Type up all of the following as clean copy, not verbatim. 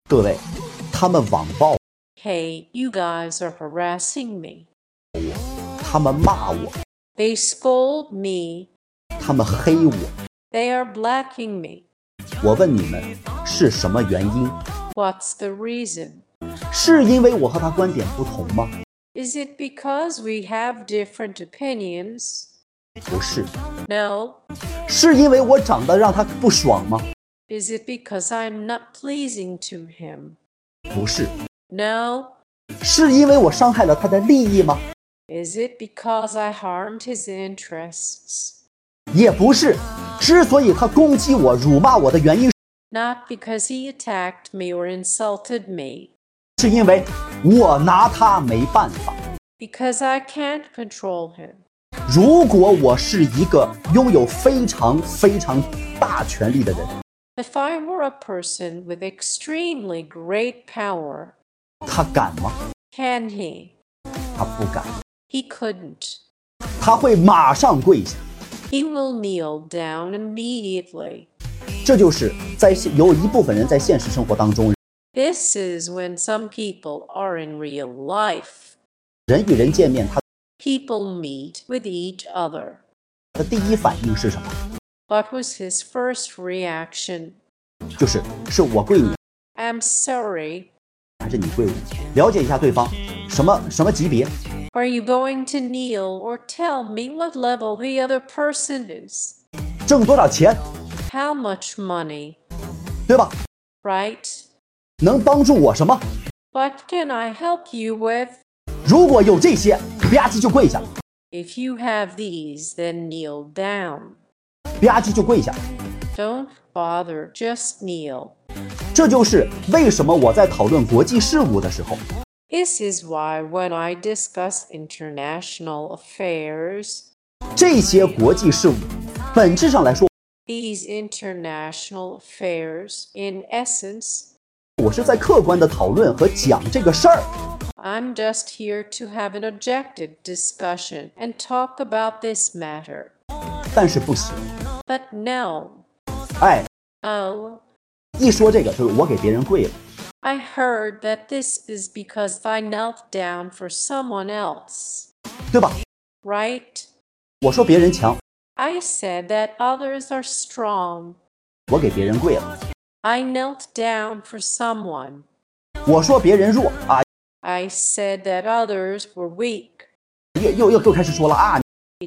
各位，他们网暴 Hey, you guys are harassing me. 我，他们骂我， They scold me. 他们黑我。 They are blacking me. 我问你们，是什么原因？ What's the reason? 是因为我和他观点不同吗？ Is it because we have different opinions? 不是。 No. 是因为我长得让他不爽吗？ Is it because I'm not pleasing to him? 不是。 No. 是因为我伤害了他的利益吗？ Is it because I harmed his interests? 也不是。之所以他攻击我、辱骂我的原因， Not because he attacked me or insulted me. 是因为我拿他没办法。 Because I can't control him. 如果我是一个拥有非常大权力的人， If I were a person with extremely great power, 他敢吗？ can he? 他不敢。 He couldn't. 他会马上跪下。 He will kneel down immediately. 这就是有一部分人在现实生活当中， This is when some people are in real life. 人与人见面，他 People meet with each other. 的第一反应是什么？ What was his first reaction? 是我跪你， I'm sorry. 还是你跪我？了解一下对方什么级别， Are you going to kneel or tell me what level the other person is? 挣多少钱， How much money? 对吧？ Right? 能帮助我什么？ What can I help you with? 如果有这些，吧唧就跪下， If you have these, then kneel down. 吧唧就跪下。 Don't bother, just kneel. 这就是为什么我在讨论国际事务的时候， This is why when I discuss international affairs, 这些国际事务本质上来说， these international affairs, in essence, 我是在客观的讨论和讲这个事儿。 I'm just here to have an objective discussion and talk about this matter. 但是不行， But no. 哎， Oh, 一说这个就是我给别人跪了， I heard that this is because I knelt down for someone else. 对吧？ Right? 我说别人强， I said that others are strong. 我给别人跪了。 I knelt down for someone. 我说别人弱啊， I said that others were weak. 又开始说了啊！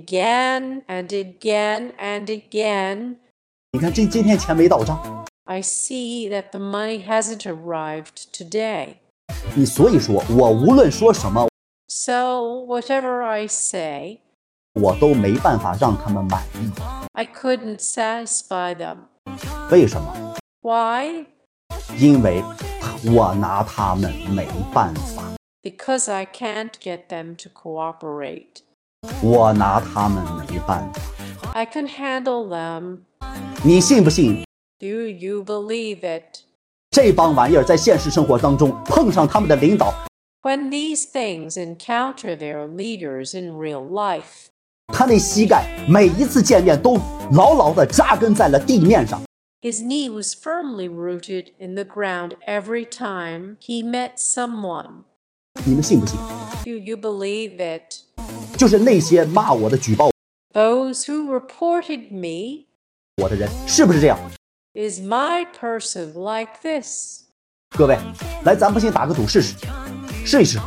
Again and again and again. 你看今天钱没到账， I see that the money hasn't arrived today. 所以说我无论说什么， So, whatever I say, 我都没办法让他们满意。 I couldn't satisfy them. 为什么？ Why? 因为我拿他们没办法， Because I can't get them to cooperate. 我拿他们没办法。 I can handle them. 你信不信？ Do you believe it? 这帮玩意儿在现实生活当中碰上他们的领导， When these things encounter their leaders in real life, 他那膝盖每一次见面都牢牢地扎根在了地面上。 his knee was firmly rooted in the ground every time he met someone. 你们信不信？ Do you believe it? 就是那些骂我的、举报 Those who reported me, 我的人，是不是这样？ is my person like this? 各位，来，咱们先打个赌试试，试一试。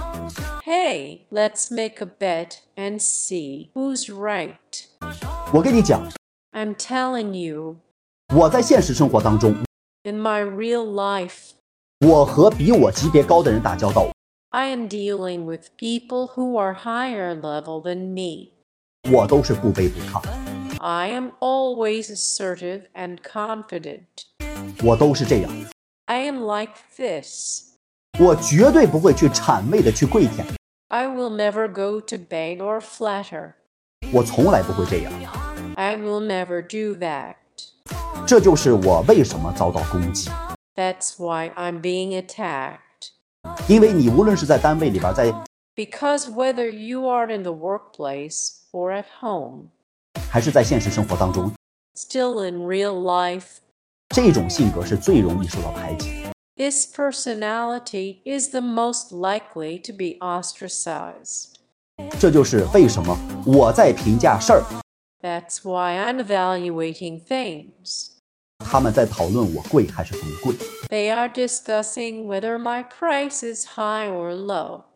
Hey, let's make a bet and see who's right. 我跟你讲， I'm telling you, 我在现实生活当中， in my real life, 我和比我级别高的人打交道， I am dealing with people who are higher level than me. 我都是不卑不亢， I am always assertive and confident. 我都是这样， I am like this. 我绝对不会去谄媚的去跪舔， I will never go to beg or flatter. 我从来不会这样。 I will never do that. 这就是我为什么遭到攻击， That's why I'm being attacked. 因为你无论是在单位里边，在 Because whether you are in the workplace or at home, 还是在现实生活当中， still in real life, 这种性格是最容易受到排挤。 This personality is the most likely to be ostracized. 这就是为什么我在评价事儿， That's why I'm evaluating things. 他们在讨论我贵还是不贵。 They are discussing whether my price is high or low.